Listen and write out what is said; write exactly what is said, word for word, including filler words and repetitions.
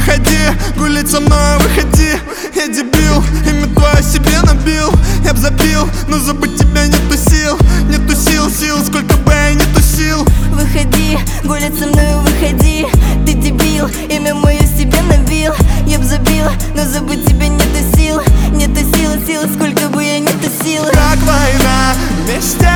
выходи, гулять со мной, выходи. Я дебил, имя твое себе набил. Я б забил, но забыть тебя нету сил. Нету сил, сил, сколько бы я не тусил. Выходи, гулять со мной, выходи. Ты дебил, имя мое себе набил. Я б забила, но забыть тебя нету сил. Нету сил, сил, сколько бы я не тусила. Как война, вместе